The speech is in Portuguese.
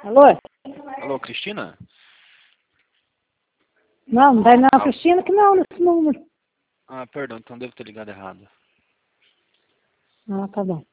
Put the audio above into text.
Alô? Alô, Cristina? Não vai não, Cristina, que não, nesse número. Ah, perdão, então devo ter ligado errado. Ah, tá bom.